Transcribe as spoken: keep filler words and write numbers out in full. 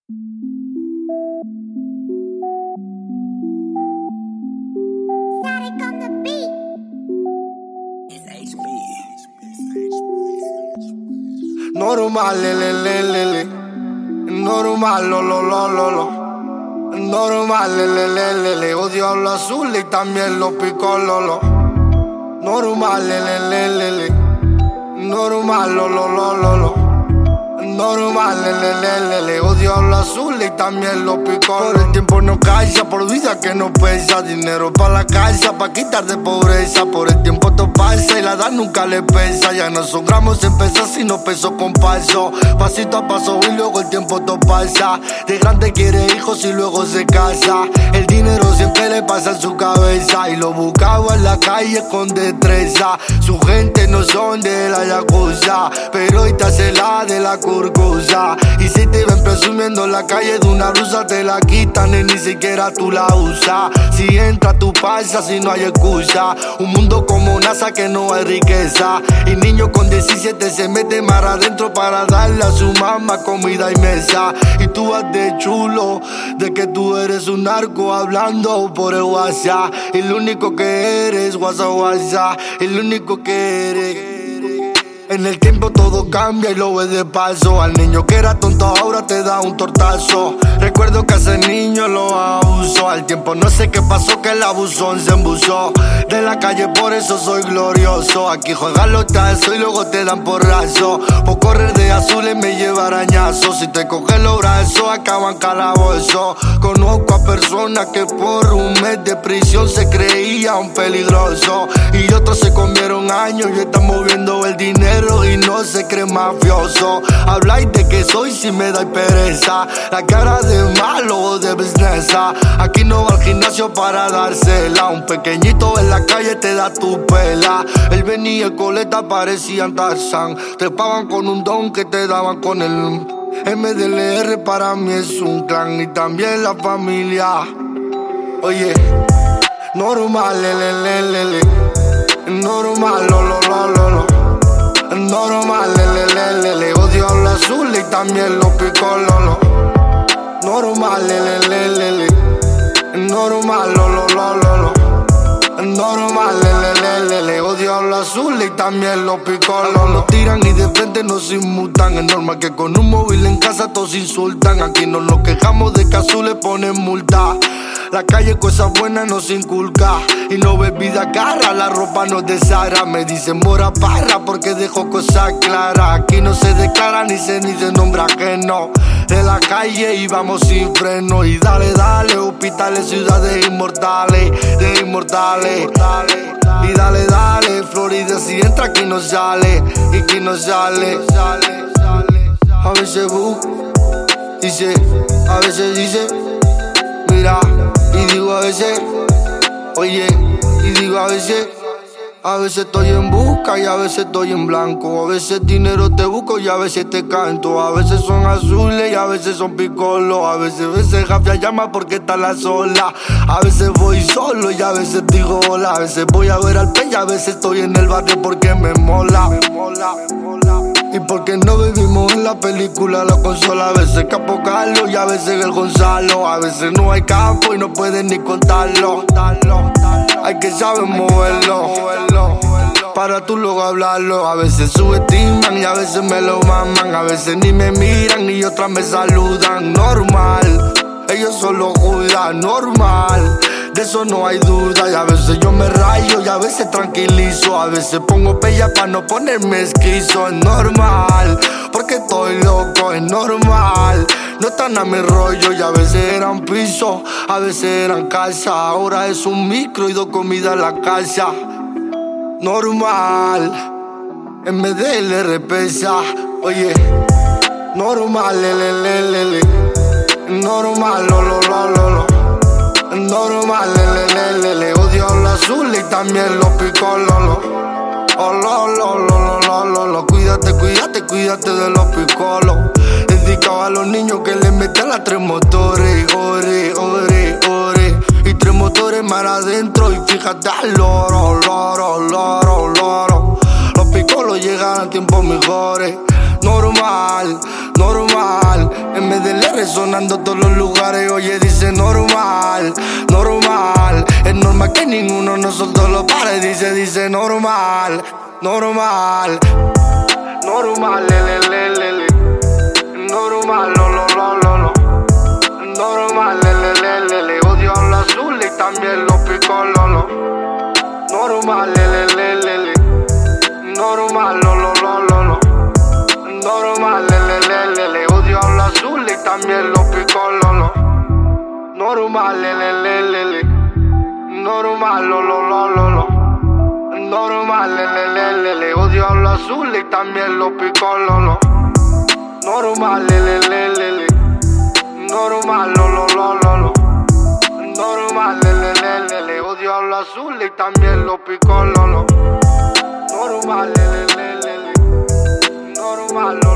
Static on the beat. It's H B. Normal, le, le, le, le, le. Normal, lo, lo, lo, lo, lo. Normal, le, le, le, le, le. Odio lo azul y también lo pico, lo, lo. Normal, le, le, le, le, le. Normal, lo, lo, lo, lo, lo. Normal, le, le, le, le, le. Odio lo azul y también lo pico. Por el tiempo no calla, por vida que no pesa. Dinero para la casa, pa' quitar de pobreza. Por el tiempo todo pasa y la edad nunca le pesa. Ya no son gramos en pesas, sino peso con paso. Pasito a paso y luego el tiempo todo pasa. De grande quiere hijos y luego se casa. El dinero siempre le pasa en su cabeza y lo buscaba en la calle con destreza. Su gente no son de la yakuza, pero hoy te hace la de la curcusa. Y si te ven presumiendo en la calle de una rusa, te la quitan y ni siquiera tú la usas. Si entra tú pasa, si no hay excusa. Un mundo como NASA que no hay riqueza. Y niño con diecisiete se mete mar adentro para darle a su mamá comida y mesa. Y tú vas de chulo, de que tú eres un narco hablando por el WhatsApp. Y lo único que eres, WhatsApp, WhatsApp. Y lo único que eres. En el tiempo todo cambia y lo ves de paso. Al niño que era tonto ahora te da un tortazo. Recuerdo que a ese niño lo abusó. Al tiempo no sé qué pasó, que el abusón se embusó. De la calle por eso soy glorioso. Aquí juegan los tazos y luego te dan porrazo. Por correr de azules me lleva arañazos. Si te cogen los brazos acaban calabozo. Conozco a personas que por un mes de prisión se creían peligroso. Y otros se comieron años y están moviendo el dinero y no se cree mafioso. Habláis de que soy si me da pereza. La cara de malo o de business. Aquí no va al gimnasio para dársela. Un pequeñito en la calle te da tu pela. El Benny y el Coleta parecían Tarzan. Trepaban con un don que te daban con el M D L R. Para mí es un clan y también la familia. Oye, normal, le, le, le, le, le. Normal, lo, lo, lo, lo, lo. Normal, le, le, le, le, le. Odio lo azul y también lo pico, lo, lo. Normal, le, le, le, le, le. Normal, lo, lo, lo, lo, lo. Normal, le, le, le, le, le. Odio lo azul y también lo pico, lo, lo. Tiran y de frente nos inmutan. Es normal que con un móvil en casa todos insultan. Aquí no nos quejamos de que azul le ponen multa. La calle cosas buenas nos inculca. Y no bebida cara, la ropa no de Sara. Me dicen mora parra porque dejo cosas claras. Aquí no se declara ni se ni se nombra ajeno. De la calle y vamos sin freno. Y dale, dale, hospitales, ciudades inmortales. De inmortales. Y dale, dale, Florida si entra aquí no sale. Y aquí no sale. A veces busca, dice, a veces dice, mira. Y digo a veces, oye, y digo a veces, a veces estoy en busca y a veces estoy en blanco. A veces dinero te busco y a veces te canto. A veces son azules y a veces son picolos. A veces, a veces Jafia llama porque está la sola. A veces voy solo y a veces digo hola. A veces voy a ver al pe y a veces estoy en el barrio porque me mola. Me mola, me mola. Y porque no vivimos en la película, la consola. A veces Capo Carlos y a veces el Gonzalo. A veces no hay campo y no pueden ni contarlo. Hay que saber moverlo para tú luego hablarlo. A veces subestiman y a veces me lo maman. A veces ni me miran y otras me saludan. Normal, ellos solo judan, normal. De eso no hay duda. Y a veces yo me rayo y a veces tranquilizo. A veces pongo pella para no ponerme esquizo. Es normal, porque estoy loco, es normal. No están a mi rollo y a veces eran piso, a veces eran casa. Ahora es un micro y dos comidas en la casa. Normal, en vez de le repesa. Oye, normal, le, le, le, le, le. Normal, lo, lo, lo, lo, lo. Normal, le, le, le, le, le. Odio lo azul y también lo pico, lo, lo. Oh, lo, lo, lo, lo, lo, lo, lo. Cuídate, cuídate, cuídate de los picolos. Dedicado a los niños que le meten a tres motores. Ore, ore, ore. Y tres motores mar adentro y fíjate al loro, loro, loro, loro. Los picolos llegan a tiempos mejores. Normal, normal. En vez de resonando todos los lugares. Oye, dice normal, normal. Es normal que ninguno de nosotros lo pare. Dice, dice normal, normal. Normal, le, le, le, le, le. Normal, lo, lo, lo, lo, lo. Normal, le, le, le, le, le. Odio lo azul y también los picos, lo, lo. Normal, le, le, le, le, le. Normal, lo, lo, lo, lo, lo. Normal, le, le, le, le, le. Odio lo azul y también los picos, lo, lo. Normal, le, le, le, le, le. Normal, lo, lo, lo, lo, lo. Normal, le, le, le, le, le. Odio lo azul y también los picos, lo, lo. Normal, le, le, le, le, le. Normal, lo, lo, lo, lo, lo. Normal, le, le, le, le, le. Odio lo azul y también los picos, lo, lo. Normal, le, le, le, le, le. Normal, lo,